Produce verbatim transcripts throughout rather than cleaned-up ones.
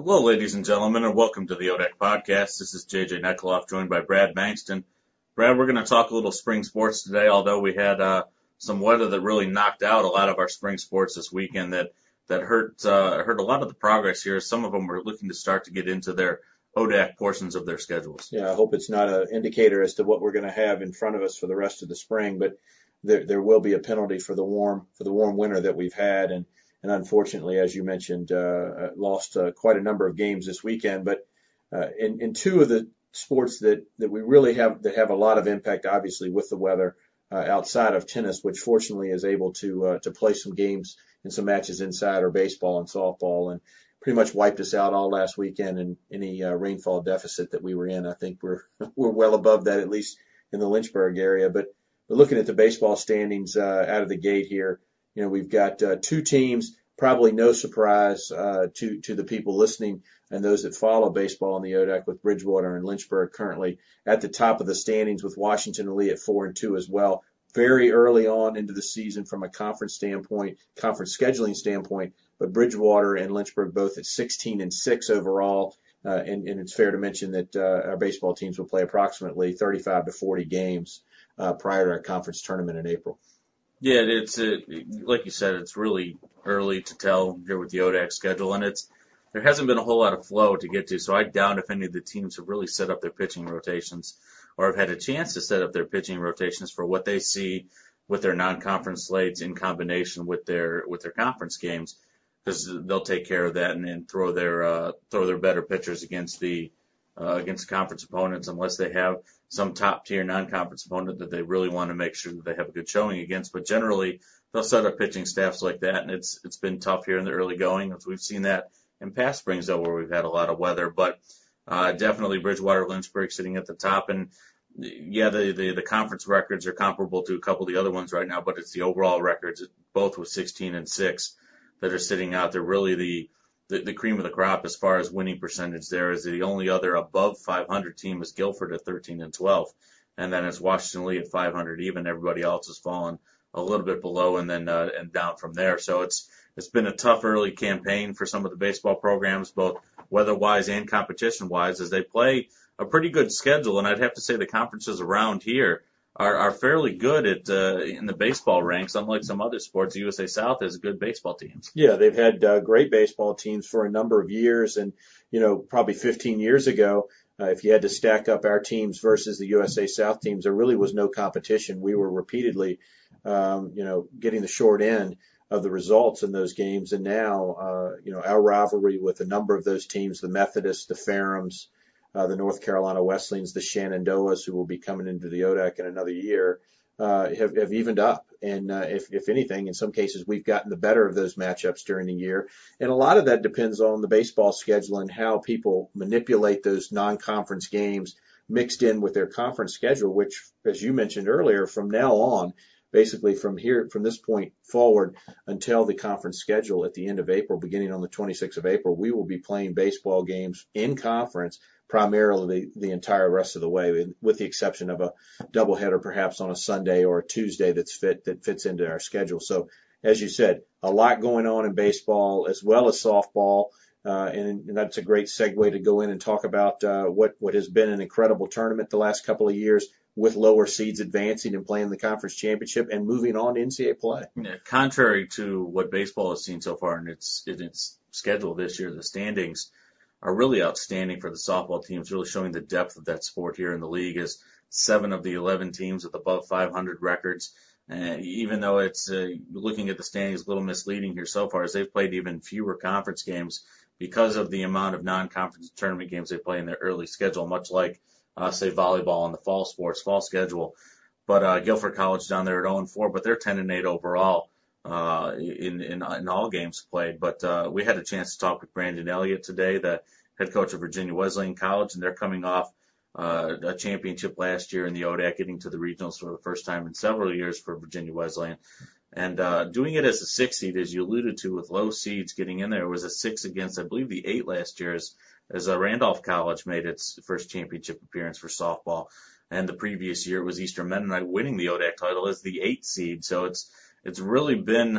Hello, ladies and gentlemen, and welcome to the O D A C podcast. This is J J Nekloff, joined by Brad Bankston. Brad, we're going to talk a little spring sports today, although we had uh, some weather that really knocked out a lot of our spring sports this weekend that that hurt uh, hurt a lot of the progress here. Some of them were looking to start to get into their O D A C portions of their schedules. Yeah, I hope it's not an indicator as to what we're going to have in front of us for the rest of the spring, but there there will be a penalty for the warm for the warm winter that we've had, and and unfortunately, as you mentioned, uh, lost uh, quite a number of games this weekend. But uh, in in two of the sports that that we really have that have a lot of impact, obviously with the weather, uh, outside of tennis, which fortunately is able to uh, to play some games and some matches inside, or baseball and softball, and pretty much wiped us out all last weekend in any uh, rainfall deficit that we were in. I think we're we're well above that, at least in the Lynchburg area. But, but looking at the baseball standings uh, out of the gate here, you know, we've got uh, two teams, probably no surprise uh, to to the people listening and those that follow baseball in the O D A C, with Bridgewater and Lynchburg currently at the top of the standings, with Washington and Lee at four and two as well. Very early on into the season from a conference standpoint, conference scheduling standpoint, but Bridgewater and Lynchburg both at sixteen and six overall. Uh, and, and it's fair to mention that uh, our baseball teams will play approximately thirty-five to forty games uh, prior to our conference tournament in April. Yeah, it's uh, like you said, it's really early to tell here with the O D A C schedule, and it's there hasn't been a whole lot of flow to get to. So I doubt if any of the teams have really set up their pitching rotations, or have had a chance to set up their pitching rotations for what they see with their non-conference slates in combination with their with their conference games, because they'll take care of that and, and throw their uh, throw their better pitchers against the uh, against conference opponents, unless they have some top tier non-conference opponent that they really want to make sure that they have a good showing against. But generally, they'll set up pitching staffs like that, and it's it's been tough here in the early going. We've seen that in past springs, though, where we've had a lot of weather. But uh, definitely Bridgewater, Lynchburg sitting at the top, and yeah, the, the the conference records are comparable to a couple of the other ones right now, but it's the overall records, both with sixteen and six, that are sitting out there. Really the, the, the cream of the crop as far as winning percentage there is the only other above five hundred team is Guilford at thirteen and twelve. And then it's Washington Lee at five hundred even. Everybody else has fallen a little bit below and then uh, and down from there. So it's it's been a tough early campaign for some of the baseball programs, both weather-wise and competition-wise, as they play a pretty good schedule. And I'd have to say the conferences around here are, are fairly good at uh, in the baseball ranks, unlike some other sports. U S A South has good baseball teams. Yeah, they've had uh, great baseball teams for a number of years. And, you know, probably fifteen years ago, uh, if you had to stack up our teams versus the U S A South teams, there really was no competition. We were repeatedly, um, you know, getting the short end of the results in those games. And now, uh, you know, our rivalry with a number of those teams, the Methodists, the Ferrums, uh, the North Carolina Wesleyans, the Shenandoahs, who will be coming into the O D A C in another year, uh, have, have evened up. And uh, if, if anything, in some cases, we've gotten the better of those matchups during the year. And a lot of that depends on the baseball schedule and how people manipulate those non-conference games mixed in with their conference schedule, which, as you mentioned earlier, from now on, basically from here, from this point forward until the conference schedule at the end of April, beginning on the twenty-sixth of April, we will be playing baseball games in conference primarily the, the entire rest of the way, with the exception of a doubleheader perhaps on a Sunday or a Tuesday that's fit, that fits into our schedule. So, as you said, a lot going on in baseball as well as softball. Uh, and, and that's a great segue to go in and talk about uh, what, what has been an incredible tournament the last couple of years, with lower seeds advancing and playing the conference championship and moving on to N C double A play. Yeah, contrary to what baseball has seen so far in its in its schedule this year, the standings are really outstanding for the softball teams, really showing the depth of that sport here in the league, as seven of the eleven teams with above five hundred records. Uh, even though it's uh, looking at the standings a little misleading here so far, as they've played even fewer conference games because of the amount of non-conference tournament games they play in their early schedule, much like Uh, say volleyball on the fall sports, fall schedule. But uh, Guilford College down there at oh and four, but they're ten and eight overall uh, in, in in all games played. But uh, we had a chance to talk with Brandon Elliott today, the head coach of Virginia Wesleyan College, and they're coming off uh, a championship last year in the O D A C, getting to the regionals for the first time in several years for Virginia Wesleyan. And uh, doing it as a six seed, as you alluded to, with low seeds getting in there, it was a six against, I believe, the eight last year, as, as uh, Randolph College made its first championship appearance for softball. And the previous year it was Eastern Mennonite winning the O D A C title as the eight seed. So it's it's really been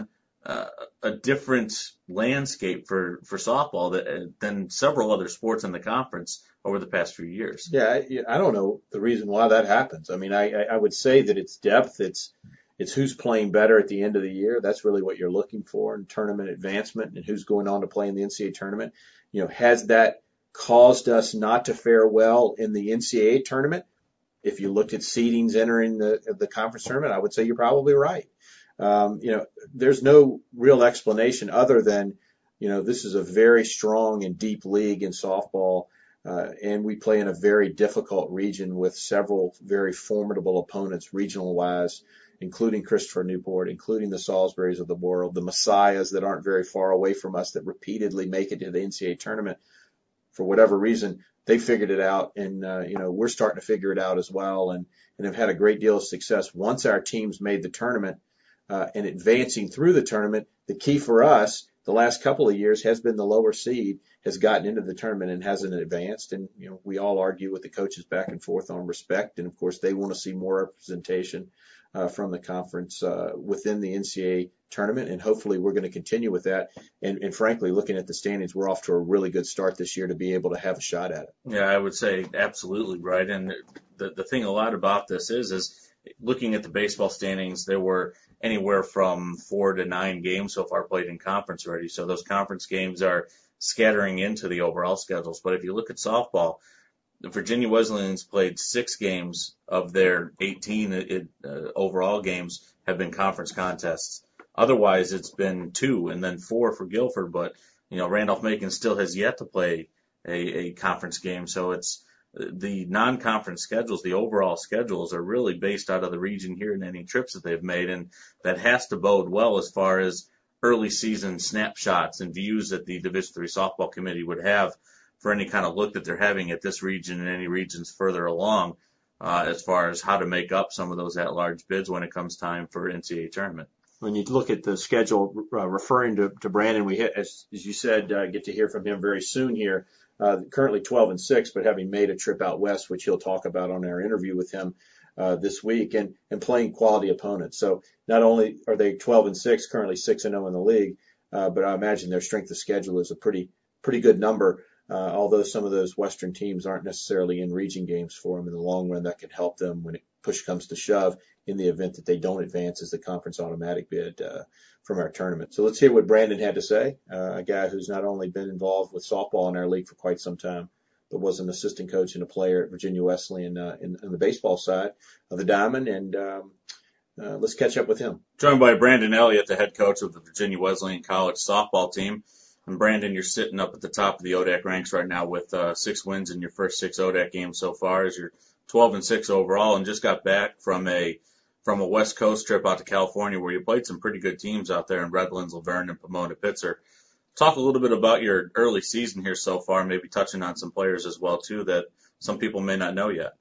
uh, a different landscape for, for softball that, than several other sports in the conference over the past few years. Yeah, I, I don't know the reason why that happens. I mean, I, I would say that it's depth. It's it's who's playing better at the end of the year. That's really what you're looking for in tournament advancement and who's going on to play in the N C double A tournament. You know, has that caused us not to fare well in the N C double A tournament? If you looked at seedings entering the the conference tournament, I would say you're probably right. Um, you know, there's no real explanation other than, you know, this is a very strong and deep league in softball. Uh, and we play in a very difficult region with several very formidable opponents regional wise, including Christopher Newport, including the Salisburys of the world, the Messiahs that aren't very far away from us that repeatedly make it to the N C double A tournament. For whatever reason, they figured it out, and uh, you know, we're starting to figure it out as well, and, and have had a great deal of success once our teams made the tournament. Uh, and advancing through the tournament, the key for us the last couple of years has been the lower seed has gotten into the tournament and hasn't advanced. And, you know, we all argue with the coaches back and forth on respect. And, of course, they want to see more representation uh, from the conference uh, within the N C double A tournament. And hopefully we're going to continue with that. And, and, frankly, looking at the standings, we're off to a really good start this year to be able to have a shot at it. Yeah, I would say absolutely right. And the, the thing a lot about this is, is looking at the baseball standings, there were anywhere from four to nine games so far played in conference already. So those conference games are scattering into the overall schedules. But if you look at softball, the Virginia Wesleyans played six games of their eighteen it, uh, overall games have been conference contests. Otherwise, it's been two and then four for Guilford. But, you know, Randolph-Macon still has yet to play a, a conference game. So it's the non-conference schedules, the overall schedules are really based out of the region here and any trips that they've made. And that has to bode well as far as early season snapshots and views that the Division three softball committee would have for any kind of look that they're having at this region and any regions further along, uh, as far as how to make up some of those at-large bids when it comes time for N C double A tournament. When you look at the schedule, uh, referring to, to Brandon, we hit, as, as you said, uh, get to hear from him very soon here. Uh, currently twelve and six, but having made a trip out west, which he'll talk about on our interview with him uh, this week, and, and playing quality opponents. So not only are they twelve and six, currently six and oh in the league, uh, but I imagine their strength of schedule is a pretty pretty good number. Uh, although some of those Western teams aren't necessarily in region games for them in the long run, that can help them when it push comes to shove in the event that they don't advance as the conference automatic bid uh, from our tournament. So let's hear what Brandon had to say, uh, a guy who's not only been involved with softball in our league for quite some time, but was an assistant coach and a player at Virginia Wesleyan uh, in, in the baseball side of the diamond. And um, uh, let's catch up with him. Joined by Brandon Elliott, the head coach of the Virginia Wesleyan College softball team. And Brandon, you're sitting up at the top of the O D A C ranks right now with uh, six wins in your first six O D A C games so far, as you're twelve and six overall, and just got back from a from a West Coast trip out to California where you played some pretty good teams out there in Redlands, Laverne, and Pomona Pitzer. Talk a little bit about your early season here so far, maybe touching on some players as well too that some people may not know yet.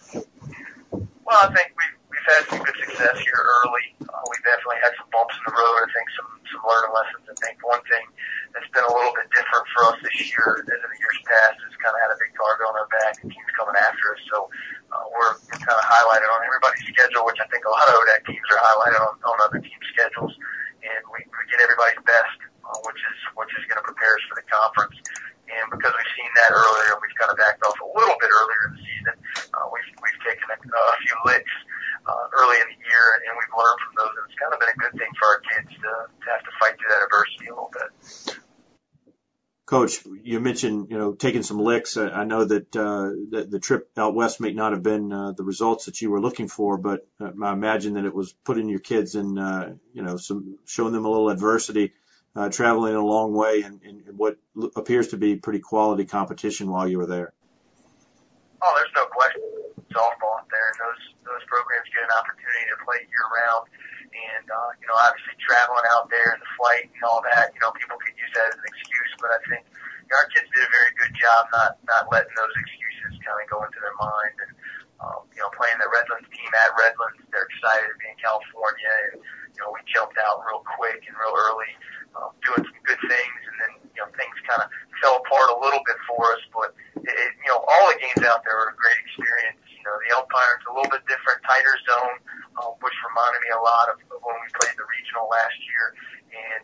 Well, I think we've we've had some good success here early. Uh, we definitely had some bumps in the road. I think some some learning lessons. I think one thing that's been a little bit different for us this year, as in the years past, is kind of had a big target on our back and teams coming after us. So uh, we're, we're kind of highlighted on everybody's schedule, which I think a lot of O D A C teams are highlighted on, on other teams' schedules, and we, we get everybody's best, uh, which is which is going to prepare us for the conference. And because we've seen that earlier, we've kind of backed off a little bit earlier in the season. Uh, we've we've taken a, a few licks uh, early in the year, and we've learned from those. And it's kind of been a good thing for our kids to, to have to fight through that adversity a little bit. Coach, you mentioned, you know, taking some licks. I know that, uh, that the trip out west may not have been uh, the results that you were looking for, but uh, I imagine that it was putting your kids in, uh, you know, some showing them a little adversity, uh, traveling a long way, and, and what appears to be pretty quality competition while you were there. Oh, there's no question. Softball out there, and those those programs get an opportunity to play year round. And, uh, you know, obviously traveling out there and the flight and all that, you know, people could use that as an excuse, but I think you know, our kids did a very good job not, not letting those excuses kind of go into their mind. And, um, you know, playing the Redlands team at Redlands, they're excited to be in California. And, you know, we jumped out real quick and real early, um, doing some good things. And then, you know, things kind of fell apart a little bit for us, but it, it, you know, all the games out there were a great experience. You know, the Elk-Pine's a little bit different, tighter zone, uh, which reminded me a lot of, of when we played the regional last year. And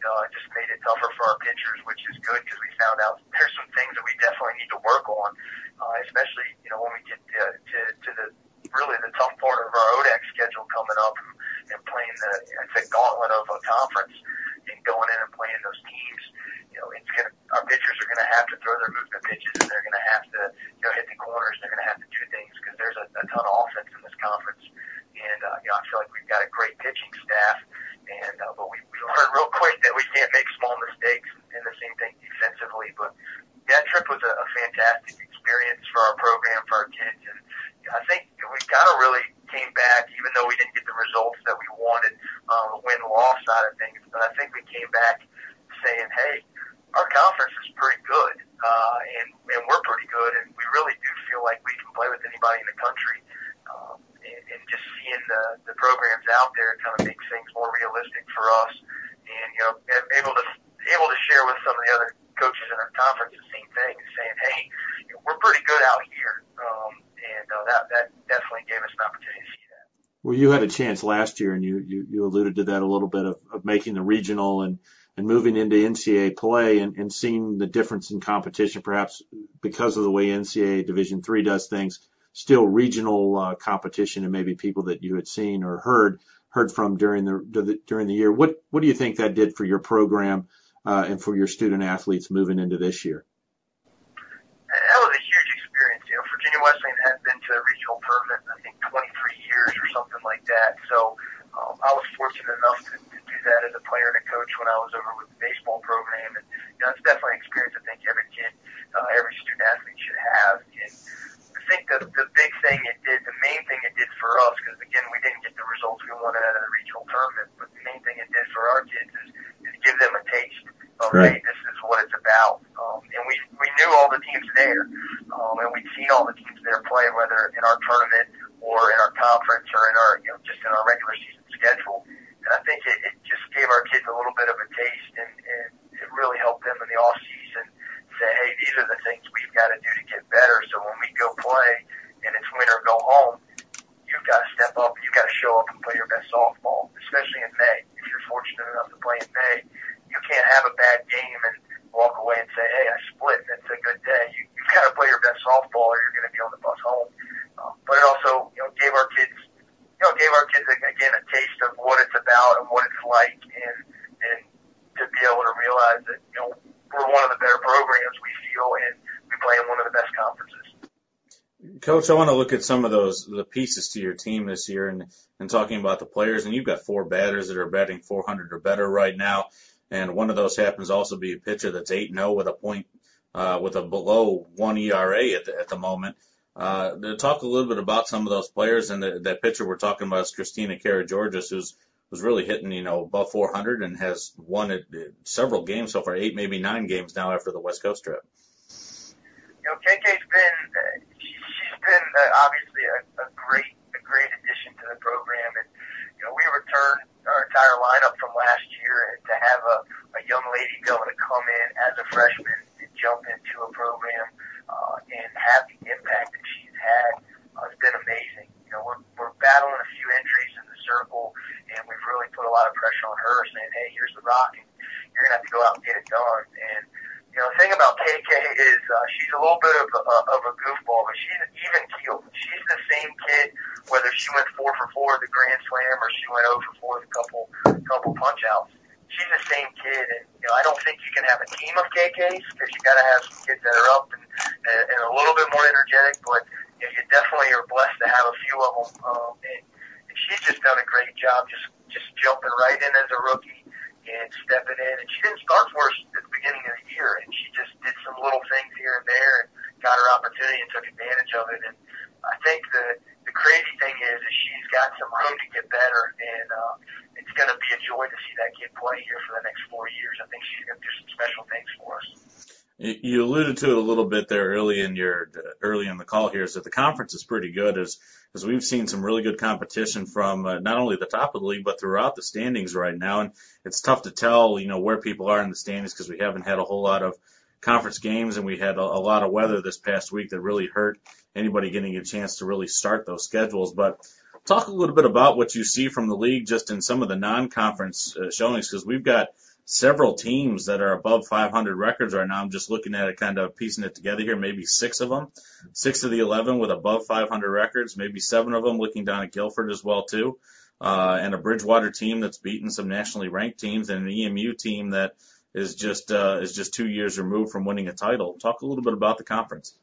work on, uh, especially, you know, when we get to, to, to the really the tough part of our O D A C schedule coming up and playing the, it's a gauntlet of a conference and going in and playing those teams. You know, it's gonna, our pitchers are going to have to throw their movement pitches, and they're going to have to, you know, hit the corners. They're going to have to do things because there's a, a ton of offense in this conference. And, uh, you know, I feel like we've got a great pitching staff. And, uh, but we, we learned real quick that we can't make small mistakes, and the same thing defensively. But that trip was a, a fantastic experience for our program, for our kids. And I think we kind of really came back, even though we didn't get the results that we wanted, um, the win-loss side of things. But I think we came back saying, hey, our conference is pretty good, uh, and, and we're pretty good, and we really do feel like we can play with anybody in the country. Um, and, and just seeing the, the programs out there kind of makes things more realistic for us. And, you know, able to, able to share with some of the other coaches in our conference the same thing, saying, hey, you know, we're pretty good out here. Um, and uh, that, that definitely gave us an opportunity to see that. Well, you had a chance last year, and you, you, you alluded to that a little bit of, of making the regional and, and moving into N C double A play and, and seeing the difference in competition, perhaps because of the way N C double A Division three does things, still regional uh, competition and maybe people that you had seen or heard heard from during the during the year. What what do you think that did for your program uh, and for your student athletes moving into this year? That was a huge experience. You know, Virginia Wesleyan has been to a regional tournament, I think, twenty-three years or something like that. So um, I was fortunate enough to, to do that as a player and a coach when I was over with the baseball program. And you know, it's definitely an experience I think every kid, uh, every student athlete should have. And I think the, the big thing it did, the main thing it did for us, because again, we didn't get the results we wanted out of the regional tournament, but the main thing it did for our kids is, is give them a taste of, right. hey, this is what it's about. Um, and we, we knew all the teams there, um, and we'd seen all the teams there play, whether in our tournament or in our conference or in our, you know, just in our regular season schedule. And I think it, it just gave our kids a little bit of a taste, and, and it really helped them in the off season say, hey, these are the things we've got to do to get better. So when we go play and it's win or go home, you've got to step up and you've got to show up and play your best softball, especially in May. If you're fortunate enough to play in May, you can't have a bad game and walk away and say, hey, I split and it's a good day. You, you've got to play your best softball or you're going to be on the bus home. Um, but it also, you know, gave our kids, you know, gave our kids, again, a taste of what it's about and what it's like, and, and to be able to realize that, you know, we're one of the better programs, we feel, and we play in one of the best conferences. Coach, I want to look at some of those, the pieces to your team this year and, and talking about the players. And you've got four batters that are batting four hundred or better right now. And one of those happens to also be a pitcher that's eight and oh with a point, uh, with a below one E R A at the, at the moment. Uh, to talk a little bit about some of those players, and the, that pitcher we're talking about is Christina Karageorgis, who's was really hitting, you know, above four hundred and has won it several games so far, eight, maybe nine games now after the West Coast trip. You know, K K's been, uh, she, she's been uh, obviously a, a great, a great addition to the program. And, you know, we returned our entire lineup from last year, and to have a, a young lady be able to come in as a freshman and jump into a program, uh, and have the impact that she's had, uh, has been amazing. You know, we're, we're battling a few injuries in the circle, and we've really put a lot of pressure on her, saying, hey, here's the rock, and you're going to have to go out and get it done. And, you know, the thing about K K is uh, she's a little bit of a, of a goofball, but she's even keeled. She's the same kid, whether she went four for four at the Grand Slam or she went oh for four with a couple, couple punch-outs. She's the same kid, and, you know, I don't think you can have a team of K Ks because you got to have some kids that are up and, and, and a little bit more energetic, but, you know, you definitely are blessed to have a few of them. Um, and, and she's just done a great job just, just jumping right in as a rookie and stepping in. And she didn't start for us at the beginning of the year, and she just did some little things here and there and got her opportunity and took advantage of it. And I think the the crazy thing is, is she's got some room to get better, and uh, it's going to be a joy to see that kid play here for the next four years. I think she's going to do some special things for us. You alluded to it a little bit there early in your early in the call here, is that the conference is pretty good, as as we've seen some really good competition from uh, not only the top of the league but throughout the standings right now. And it's tough to tell, you know, where people are in the standings because we haven't had a whole lot of conference games, and we had a, a lot of weather this past week that really hurt anybody getting a chance to really start those schedules. But talk a little bit about what you see from the league just in some of the non-conference uh, showings, because we've got several teams that are above five hundred records right now. I'm just looking at it, kind of piecing it together here. Maybe six of them, six of the eleven with above five hundred records, maybe seven of them looking down at Guilford as well, too. Uh, and a Bridgewater team that's beaten some nationally ranked teams, and an E M U team that is just, uh, is just two years removed from winning a title. Talk a little bit about the conference.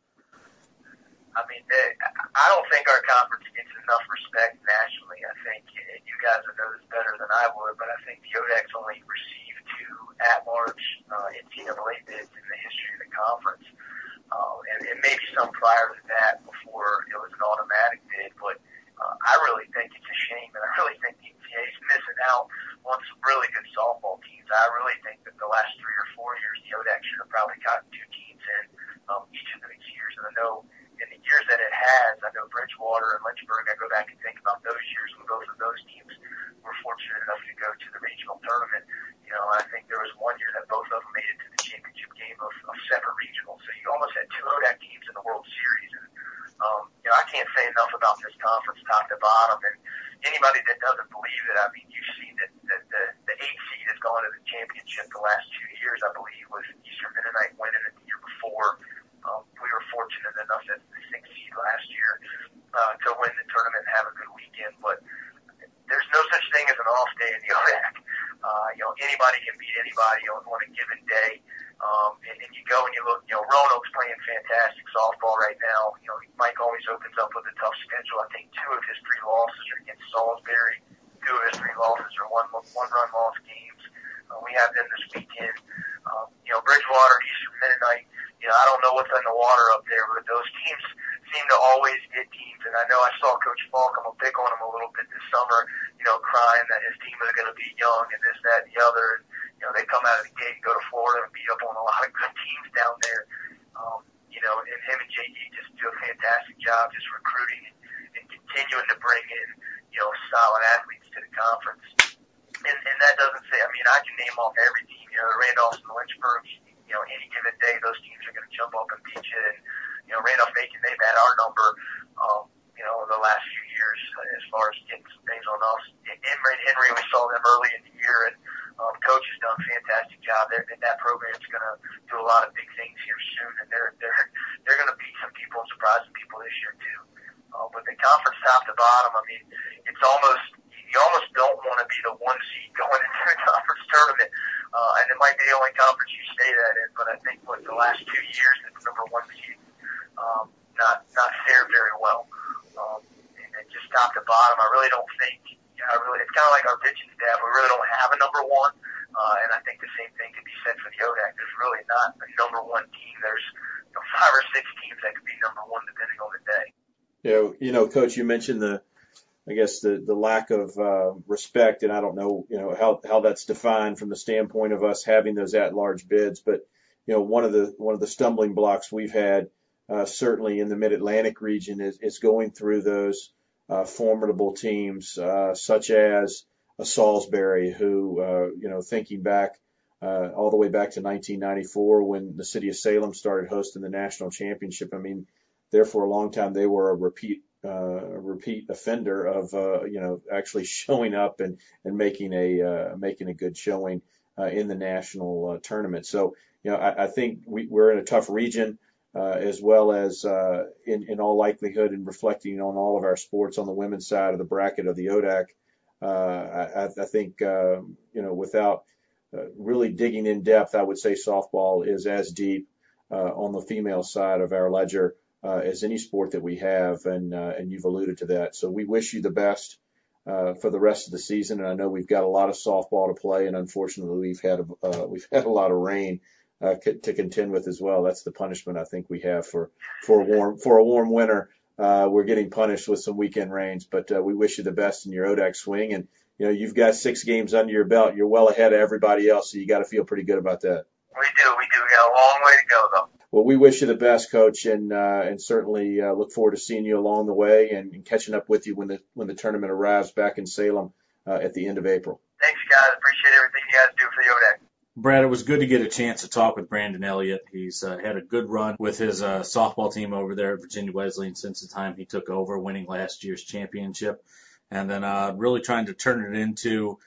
I mean, they, I don't think our conference gets enough respect nationally. I think, and you guys would know this better than I would, but I think the O D A C's only received two at-large uh, N C double A bids in the history of the conference. Uh, and, and maybe some prior to that before it was an automatic bid, but uh, I really think it's a shame, and I really think the N C double A is missing out on some really good softball teams. I really think that the last three or four years, the O D A C should have probably gotten two teams in um, each of those years, and I know in the years that it has, I know Bridgewater and Lynchburg, I go back and think about those years when both of those teams were fortunate enough to go to the regional tournament. You know, I think there was one year that both of them made it to the championship game of, of separate regionals. So you almost had two O D A C teams in the World Series. And, um, you know, I can't say enough about this conference top to bottom. And anybody that doesn't believe it, I mean, you've seen that, that the, the eight seed has gone to the championship the last two years, I believe, with Eastern Mennonite winning it the year before. Um, we were fortunate enough as the sixth seed last year uh, to win the tournament and have a good weekend. But there's no such thing as an off day in the O D A C. Uh, you know, anybody can beat anybody on, on a given day. Um, and, and you go and you look, you know, Roanoke's playing fantastic softball right now. You know, Mike always opens up with a tough schedule. I think two of his three losses are against Salisbury. Two of his three losses are one, one run loss games. Uh, we have them this weekend. Um, you know, Bridgewater, Eastern Mennonite. You know, I don't know what's in the water up there, but those teams seem to always get teams. And I know I saw Coach Falk, I'm going to pick on him a little bit this summer, you know, crying that his team is going to be young and this, that, and the other. And, you know, they come out of the gate and go to Florida and beat up on a lot of good teams down there. Um, you know, and him and J D just do a fantastic job just recruiting and, and continuing to bring in, you know, solid athletes to the conference. And, and that doesn't say, I mean, I can name off every team, you know, the Randolphs and the Lynchburgs. You know, any given day, those teams are going to jump up and beat you. And, you know, Randolph-Macon, they've had our number, um, you know, the last few years as far as getting some things on us. Emory and Henry, we saw them early in the year, and um, Coach has done a fantastic job there. And that program's going to do a lot of big things here soon, and they're they're they're going to beat some people and surprise some people this year too. Uh, but the conference top to bottom, I mean, it's almost you almost don't want to be the one seed going into the conference tournament. Uh, and it might be the only conference you stay that in, but I think what the last two years, the number one seed, um, not, not fared very well. Um, and then just top to bottom, I really don't think, you know, I really, it's kind of like our pitching staff. We really don't have a number one. Uh, and I think the same thing could be said for the O D A C. There's really not a number one team. There's, you know, five or six teams that could be number one depending on the day. Yeah, you know, Coach, you mentioned the, I guess the, the lack of uh, respect, and I don't know, you know, how, how that's defined from the standpoint of us having those at-large bids. But, you know, one of the one of the stumbling blocks we've had uh, certainly in the Mid-Atlantic region is, is going through those uh, formidable teams uh, such as a Salisbury, who, uh, you know, thinking back uh, all the way back to nineteen ninety-four when the city of Salem started hosting the national championship. I mean, there for a long time they were a repeat. Uh, a repeat offender of, uh, you know, actually showing up and, and making a, uh, making a good showing, uh, in the national uh, tournament. So, you know, I, I think we, we're in a tough region, uh, as well as, uh, in, in all likelihood and reflecting on all of our sports on the women's side of the bracket of the O D A C. Uh, I, I think, uh, you know, without uh, really digging in depth, I would say softball is as deep, uh, on the female side of our ledger Uh, as any sport that we have, and uh, and you've alluded to that. So we wish you the best uh, for the rest of the season. And I know we've got a lot of softball to play, and unfortunately we've had a, uh, we've had a lot of rain uh, c- to contend with as well. That's the punishment I think we have for for a warm for a warm winter. Uh, we're getting punished with some weekend rains, but uh, we wish you the best in your O D A C swing. And you know you've got six games under your belt. You're well ahead of everybody else, so you got to feel pretty good about that. We do, we do. We got a long way to go, though. Well, we wish you the best, Coach, and uh, and certainly uh, look forward to seeing you along the way and, and catching up with you when the when the tournament arrives back in Salem uh, at the end of April. Thanks, guys. Appreciate everything you guys do for the O D A C. Brad, it was good to get a chance to talk with Brandon Elliott. He's uh, had a good run with his uh, softball team over there at Virginia Wesleyan since the time he took over, winning last year's championship, and then uh, really trying to turn it into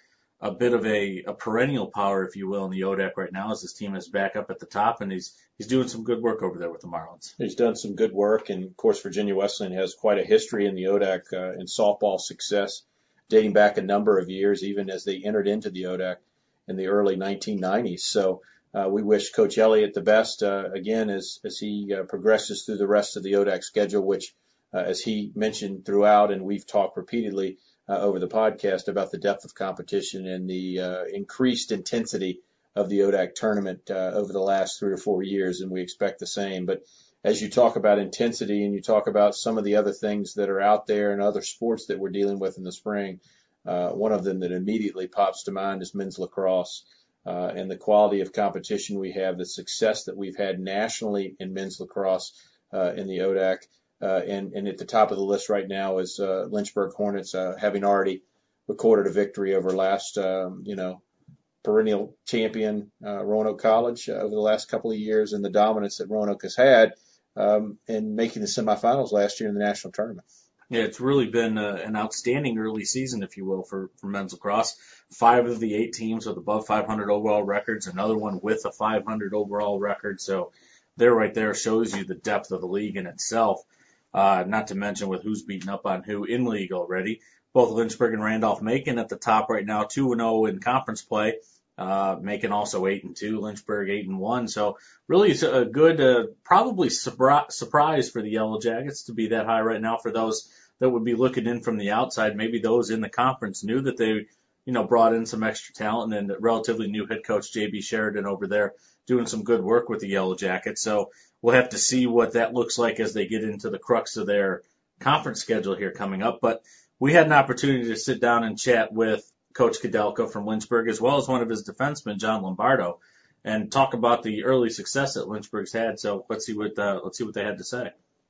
a bit of a, a perennial power, if you will, in the O D A C right now, as his team is back up at the top, and he's he's doing some good work over there with the Marlins. He's done some good work, and of course, Virginia Wesleyan has quite a history in the O D A C uh, in softball success, dating back a number of years, even as they entered into the O D A C in the early nineteen nineties. So uh, we wish Coach Elliott the best uh, again as as he uh, progresses through the rest of the O D A C schedule, which, uh, as he mentioned throughout, and we've talked repeatedly uh, over the podcast about the depth of competition and the uh, increased intensity of the O D A C tournament uh, over the last three or four years, and we expect the same. But as you talk about intensity and you talk about some of the other things that are out there and other sports that we're dealing with in the spring, uh, one of them that immediately pops to mind is men's lacrosse uh, and the quality of competition we have, the success that we've had nationally in men's lacrosse uh, in the O D A C. Uh, and, and at the top of the list right now is uh, Lynchburg Hornets, uh, having already recorded a victory over last, um, you know, perennial champion uh, Roanoke College uh, over the last couple of years, and the dominance that Roanoke has had um, in making the semifinals last year in the national tournament. Yeah, it's really been uh, an outstanding early season, if you will, for, for men's lacrosse. Five of the eight teams with above five hundred overall records, another one with a five hundred overall record. So there right there shows you the depth of the league in itself. Uh, not to mention with who's beating up on who in league already. Both Lynchburg and Randolph-Macon at the top right now, two and oh in conference play. Uh, Macon also eight and two, Lynchburg eight and one. So really it's a good, uh, probably surpri- surprise for the Yellow Jackets to be that high right now. For those that would be looking in from the outside, maybe those in the conference knew that they, you know, brought in some extra talent, and relatively new head coach J B Sheridan over there doing some good work with the Yellow Jackets. So we'll have to see what that looks like as they get into the crux of their conference schedule here coming up. But we had an opportunity to sit down and chat with Coach Kudelka from Lynchburg, as well as one of his defensemen, John Lombardo, and talk about the early success that Lynchburg's had. So let's see what uh, let's see what they had to say.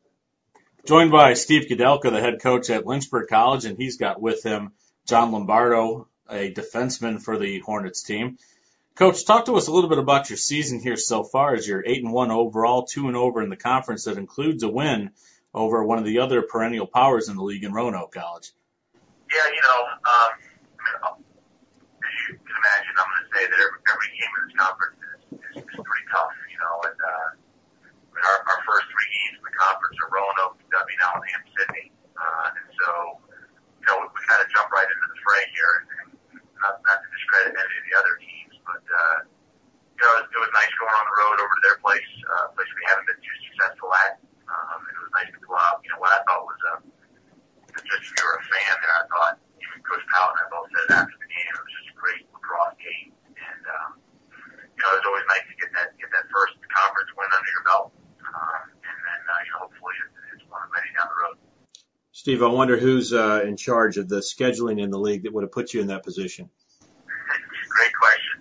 Joined by Steve Kudelka, the head coach at Lynchburg College, and he's got with him John Lombardo, a defenseman for the Hornets team. Coach, talk to us a little bit about your season here so far, as you're eight and one overall, two and over in the conference. That includes a win over one of the other perennial powers in the league in Roanoke College. Yeah, you know, um, as you can imagine, I'm going to say that every, every game in this conference is, is, is pretty tough, you know, and uh, I mean, our, our first three games in the conference are Roanoke, W, and Allenham, Sydney, uh, and so, you know, we, we kind of jump right into the fray here, and, and not, not to discredit any of the other teams, but, uh, you know, it was, it was nice going on the road over to their place, uh, place we haven't been too successful at, um, and it was nice to go out, you know, what I thought was a, just if you were a fan there, I thought, even Coach Powell and I both said after the game, it was just a great lacrosse game. And, um, you know, it was always nice to get that, get that first conference win under your belt. Um, and then, uh, you know, hopefully it's, it's one ready down the road. Steve, I wonder who's uh, in charge of the scheduling in the league that would have put you in that position. Great question.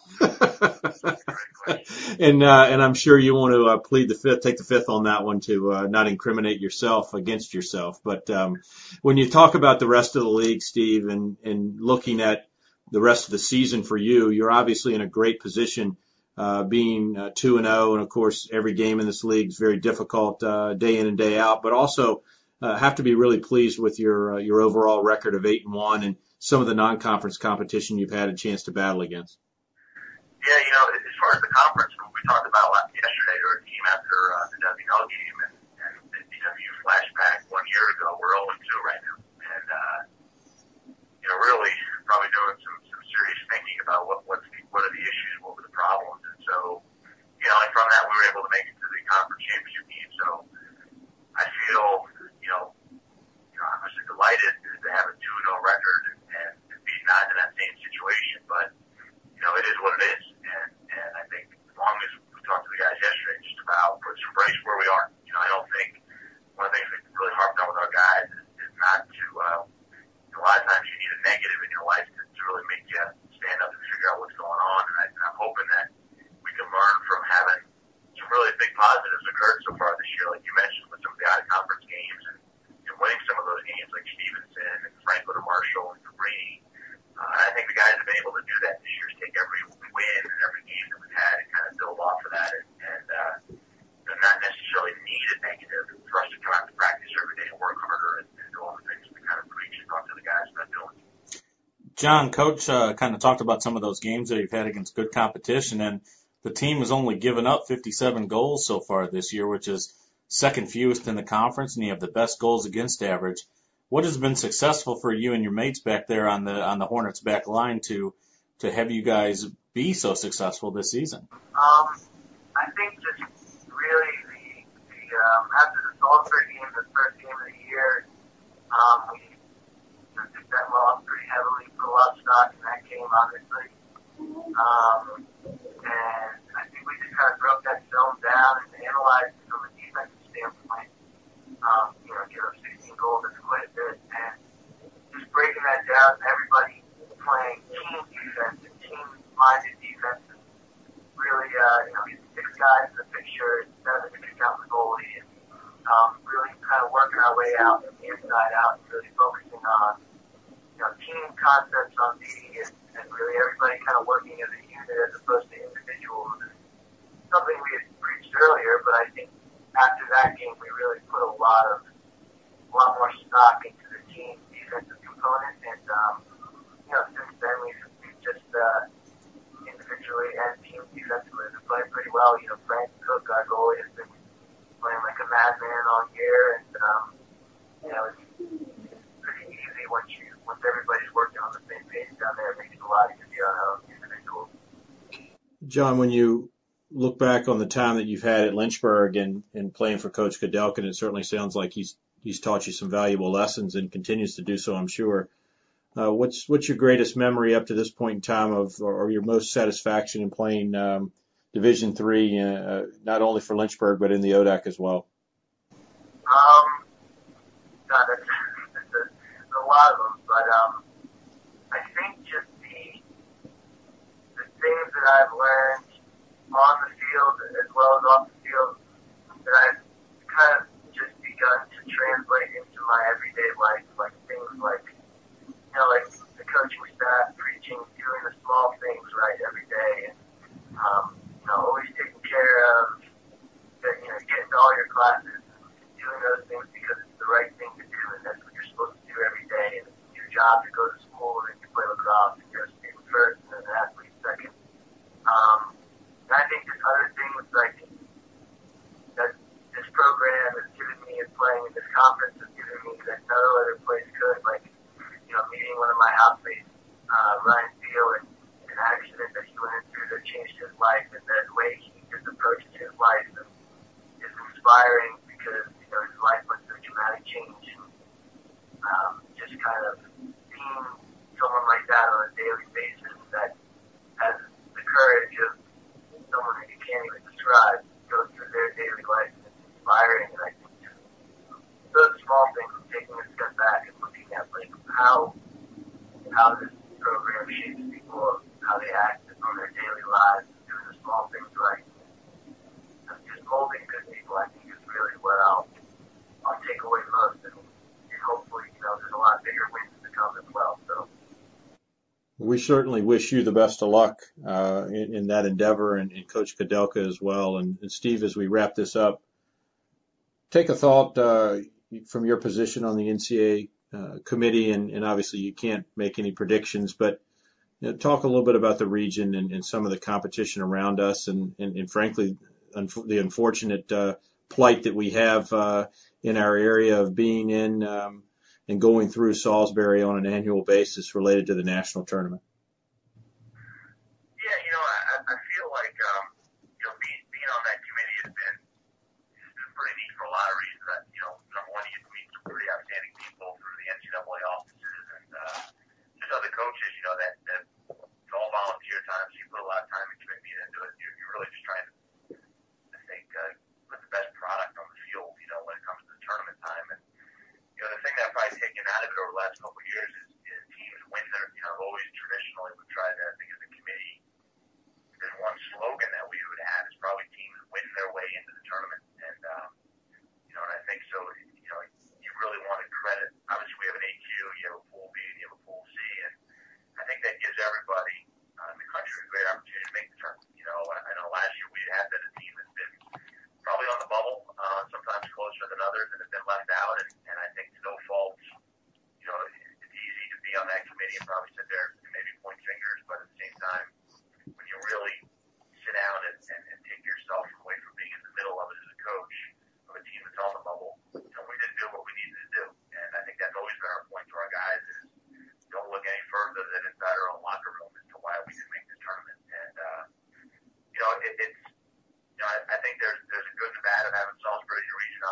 and uh, and I'm sure you want to uh, plead the fifth, take the fifth on that one to uh, not incriminate yourself against yourself. But um, when you talk about the rest of the league, Steve, and, and looking at the rest of the season for you, you're obviously in a great position, uh, being uh, two and zero, and of course every game in this league is very difficult uh, day in and day out. But also uh, have to be really pleased with your uh, your overall record of eight and one and some of the non-conference competition you've had a chance to battle against. Yeah, you know, as far as the conference, we talked about last yesterday to our team after uh, the W L game, and, and the D W flashback one year ago, we're oh and two right now. And, uh, you know, really probably doing some, some serious thinking about what, what's the, what are the issues, what were the problems. And so, you know, and from that, we were able to make it to the conference championship game. So I feel, you know, you know, I'm just delighted to have a two and oh record and, and, and be not in that same situation. But, you know, it is what it is. And, and I think as long as we talked to the guys yesterday just about let's embrace where we are. You know, I don't think one of the things we really harped on with our guys is, is not to, uh, a lot of times you need a negative in your life to, to really make you stand up and figure out what's going on. And, I, and I'm hoping that we can learn from having some really big positives occurred so far this year, like you mentioned, with some of the out-of-conference games and, and winning some of those games like Stevenson and Franklin and Marshall and Cabrini. Uh, I think the guys have been able to do that this year, is take every win and every game that we've had and kind of build off of that and, and uh, not necessarily need John, Coach uh, kind of talked about some of those games that you've had against good competition, and the team has only given up fifty-seven goals so far this year, which is second fewest in the conference, and you have the best goals against average. What has been successful for you and your mates back there on the on the Hornets back line to to have you guys be so successful this season? Um, I think just really the, the um, after the Salisbury game, the first game of the year, um, we took that loss pretty heavily, put a lot of stock in that game, obviously. Um, and I think we just kind of broke that film down and analyzed it from a defensive standpoint. Um, you know, give up sixteen goals is quite a bit, and just breaking that down, everybody playing team defense and team-minded defense. Really, uh, you know, six guys in the picture, seven if you count the goalie, and um, really kind of working our way out from the inside out, and really focusing on, you know, team concepts on D and, and really everybody kind of working as a unit as opposed to individuals. It's something we had preached earlier, but I think after that game we really put a lot of, a lot more stock into the team defensive component, and um, you know, since then we've, we've just uh, individually and team defensively have been playing pretty well. You know, Frank Cook, our goalie, has been playing like a madman all year, and um, you know, it's, it's pretty easy once you once everybody's working on the same page down there. It makes it a lot easier on our individuals. John, when you look back on the time that you've had at Lynchburg and, and playing for Coach Kudelkin, it certainly sounds like he's he's taught you some valuable lessons and continues to do so, I'm sure. Uh, what's what's your greatest memory up to this point in time of, or, or your most satisfaction in playing um, Division Three, uh, not only for Lynchburg but in the O D A C as well? Um, God, that's, that's a, there's a lot of them, but um, I think just the the things that I've learned on the field as well as off the field that I've kind of just begun to translate into my everyday life, like things like, you know, like the coaching staff preaching, doing the small things right every day, and um, you know, always taking care of, you know, getting to all your classes, doing those things because it's the right thing to do, and that's what you're supposed to do every day. And it's your job to go to school and to play lacrosse, and you're a student first and an athlete second. Um, and I think just other things like that this program has given me and playing in this conference has given me that no other place could, like, you know, meeting one of my housemates, uh, Ryan Steele, and an accident that he went through that changed his life, and the way he just approaches his life and is inspiring because, you know, his life went through dramatic change. And, um, just kind of seeing someone like that on a daily basis that has the courage of someone that you can't even describe go through their daily life, and it's inspiring. And I think just those small things, taking a step back and looking at like how how this program shapes people, how they act on their daily lives, doing the small things right, and just molding good people, I think is really what I'll I'll take away most, and, and hopefully, you know, there's a lot bigger wins to come as well. So we certainly wish you the best of luck uh, in, in that endeavor, and, and Coach Kudelka as well. And, and Steve, as we wrap this up, take a thought uh, from your position on the N C double A uh, committee, and, and obviously you can't make any predictions, but you know, talk a little bit about the region and, and some of the competition around us, and, and, and frankly, un- the unfortunate uh, plight that we have uh, in our area of being in um, and going through Salisbury on an annual basis related to the national tournament. yeah, you know, I, I feel like um, you know, being being on that committee has been has been pretty neat for a lot of reasons. That, you know, number one, you get to meet some pretty outstanding people through the N C double A offices, and uh, just other coaches. You know, that that it's all volunteer time, so you put a lot of time and commitment into it. You're, you're really just trying to, I think, uh, put the best product on the field. You know, when it comes to the tournament time. And you know, the thing that I've probably taken out of it over the last couple of years is, is teams win their, you know, always traditionally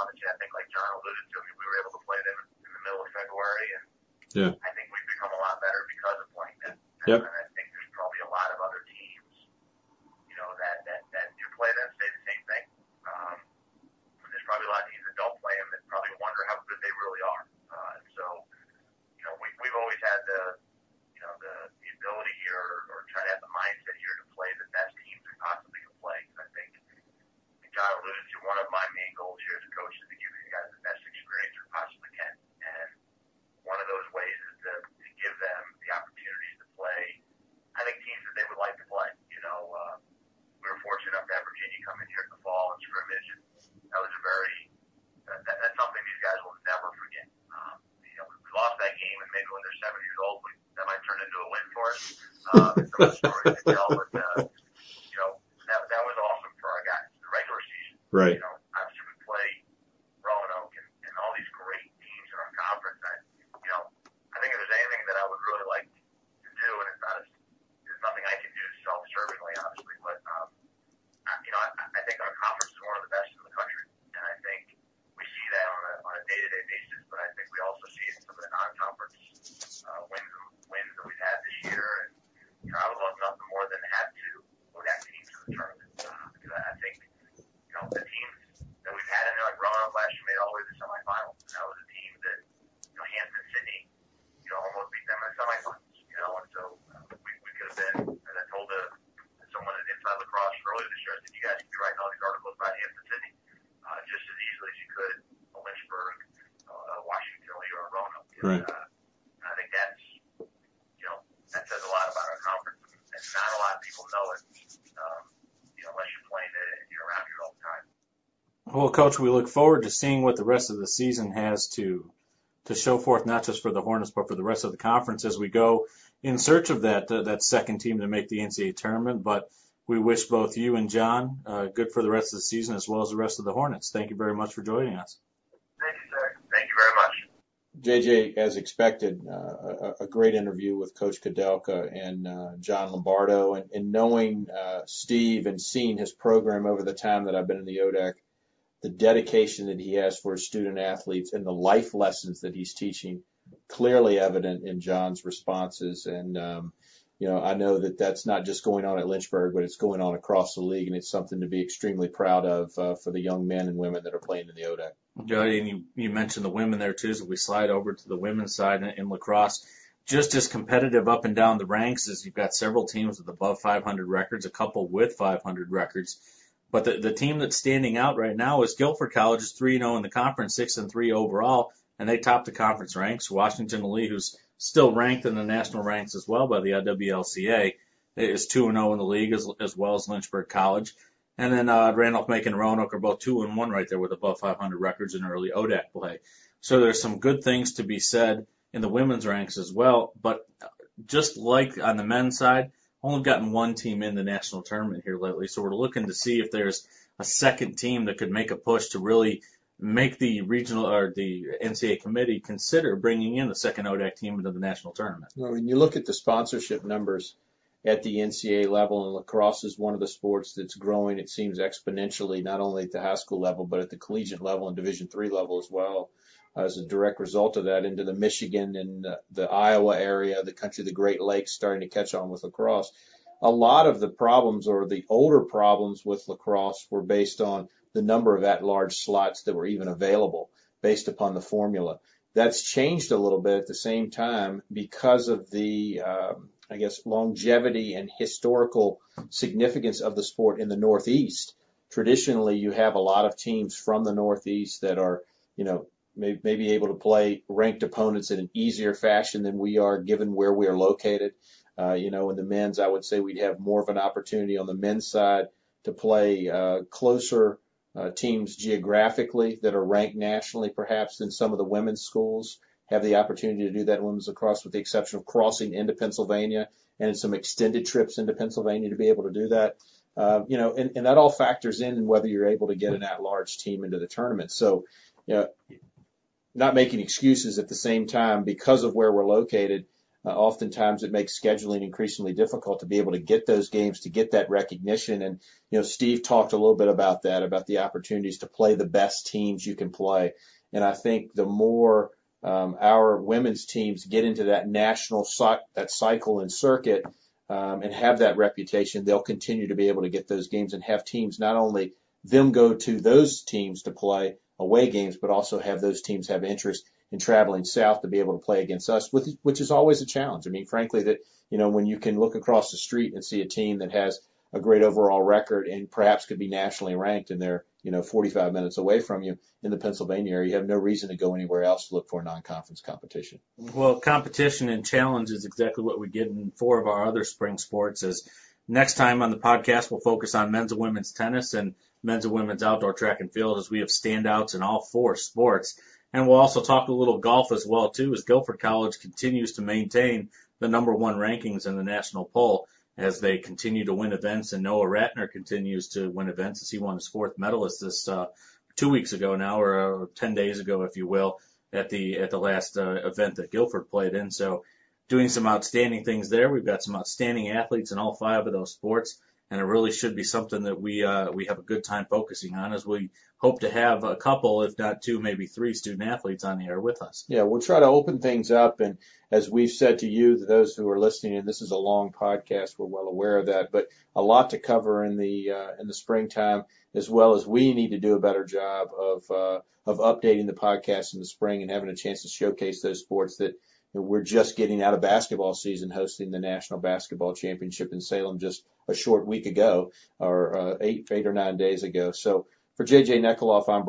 obviously, I think like John alluded to, I mean, we were able to play them in the middle of February, and Yeah. I think we've become a lot better because of playing them. Yep. And I think there's probably a lot of other teams, you know, that, that, that do play them say the same thing. Um, and there's probably a lot of teams that don't play them that probably wonder how good they really are. Uh, and so, you know, we, we've always had the, you know, the, the ability here, or, or try to have the mindset here to play the best teams we possibly can play. And I think John alluded to one of my main goals here as a coach is to give you guys the best experience we possibly can. And one of those ways is to, to give them the opportunities to play, I think, teams that they would like to play. You know, uh, we were fortunate enough to have Virginia come in here in the fall and scrimmage, and that was a very, uh, that, that's something these guys will never forget. Um, you know, we, we lost that game, and maybe when they're seven years old, we, that might turn into a win for us. Uh, some of the stories to tell, but, uh, you know, that, that was awesome for our guys. The regular season, Right. you know, obviously we play Roanoke and, and all these great teams in our conference. I, you know, I think if there's anything that I would really like to do, and it's not, as, there's nothing I can do self-servingly, obviously, but, um, I, you know, I, I think our conference is one of the best in the country, and I think we see that on a, on a day-to-day basis, but I think we also see it in some of the non-conference uh, wins, wins that we've had this year, and, you know, I would love nothing more than to have two ODAC teams in the tournament, uh, because I, I think, you know, the teams that we've had in there, like Roanoke last year, made all the way to the semifinals, and that was a team that, you know, Hampton Sydney, you know, almost beat them in the semifinals, you know, and so uh, we, we could have been, as I told uh, someone at Inside Lacrosse earlier this year, I said, you guys could be writing all these articles about Hampton Sydney uh, just as easily as you could a Lynchburg, uh, Washington, or Roanoke. Right. Uh, and I think that's, you know, that says a lot about our conference, and not a lot of people know it, um, you know, unless you're playing it and you're around here all the time. Well, Coach, we look forward to seeing what the rest of the season has to to show forth, not just for the Hornets, but for the rest of the conference as we go in search of that uh, that second team to make the N C double A tournament. But we wish both you and John uh, good for the rest of the season as well as the rest of the Hornets. Thank you very much for joining us. Thank you, sir. Thank you very much. J J, as expected, uh, a, a great interview with Coach Kudelka and uh, John Lombardo, and, and knowing uh, Steve and seeing his program over the time that I've been in the O D A C, the dedication that he has for his student athletes and the life lessons that he's teaching, clearly evident in John's responses. And, um, you know, I know that that's not just going on at Lynchburg, but it's going on across the league, and it's something to be extremely proud of uh, for the young men and women that are playing in the O D A C. Jody, and you, you mentioned the women there too, so we slide over to the women's side in, in lacrosse. Just as competitive up and down the ranks as you've got several teams with above five hundred records, a couple with five hundred records. But the, the team that's standing out right now is Guilford College, is three and oh in the conference, six and three overall, and they top the conference ranks. Washington Lee, who's still ranked in the national ranks as well by the I W L C A, is two and oh in the league as, as well as Lynchburg College. And then uh, Randolph-Macon and Roanoke are both two and one right there with above five hundred records in early O D A C play. So there's some good things to be said in the women's ranks as well. But just like on the men's side, only gotten one team in the national tournament here lately. So we're looking to see if there's a second team that could make a push to really make the regional or the N C double A committee consider bringing in the second O D A C team into the national tournament. Well, when you look at the sponsorship numbers at the N C double A level, and lacrosse is one of the sports that's growing, it seems, exponentially, not only at the high school level, but at the collegiate level and Division three level as well, as a direct result of that, into the Michigan and the, the Iowa area, the country of the Great Lakes starting to catch on with lacrosse. A lot of the problems, or the older problems with lacrosse, were based on the number of at-large slots that were even available based upon the formula. That's changed a little bit at the same time because of the, um, I guess, longevity and historical significance of the sport in the Northeast. Traditionally, you have a lot of teams from the Northeast that are, you know, may, may be able to play ranked opponents in an easier fashion than we are, given where we are located. Uh, you know, in the men's, I would say we'd have more of an opportunity on the men's side to play uh, closer uh, teams geographically that are ranked nationally, perhaps, than some of the women's schools have the opportunity to do that in women's lacrosse, with the exception of crossing into Pennsylvania and some extended trips into Pennsylvania to be able to do that. Uh, you know, and, and that all factors in whether you're able to get an at-large team into the tournament. So, you know, not making excuses at the same time because of where we're located. Uh, oftentimes it makes scheduling increasingly difficult to be able to get those games, to get that recognition. And, you know, Steve talked a little bit about that, about the opportunities to play the best teams you can play. And I think the more um, our women's teams get into that national cy- that cycle and circuit um, and have that reputation, they'll continue to be able to get those games and have teams not only them go to those teams to play away games, but also have those teams have interest in traveling south to be able to play against us, which is always a challenge. I mean, frankly, that, you know, when you can look across the street and see a team that has a great overall record and perhaps could be nationally ranked and they're, you know, forty-five minutes away from you in the Pennsylvania area, you have no reason to go anywhere else to look for a non-conference competition. Well, competition and challenge is exactly what we get in four of our other spring sports. As next time on the podcast, we'll focus on men's and women's tennis and men's and women's outdoor track and field, as we have standouts in all four sports. And we'll also talk a little golf as well, too, as Guilford College continues to maintain the number one rankings in the national poll as they continue to win events. And Noah Ratner continues to win events as he won his fourth medalist this uh, two weeks ago now, or uh, ten days ago, if you will, at the at the last uh, event that Guilford played in. So doing some outstanding things there. We've got some outstanding athletes in all five of those sports. And it really should be something that we uh, we have a good time focusing on, as we hope to have a couple, if not two, maybe three student athletes on the air with us. Yeah, we'll try to open things up. And as we've said to you, those who are listening, and this is a long podcast, we're well aware of that, but a lot to cover in the uh, in the springtime, as well as we need to do a better job of uh, of updating the podcast in the spring and having a chance to showcase those sports that we're just getting out of basketball season, hosting the National Basketball Championship in Salem just a short week ago, or uh, eight, eight or nine days ago. So for J J Nekoloff, I'm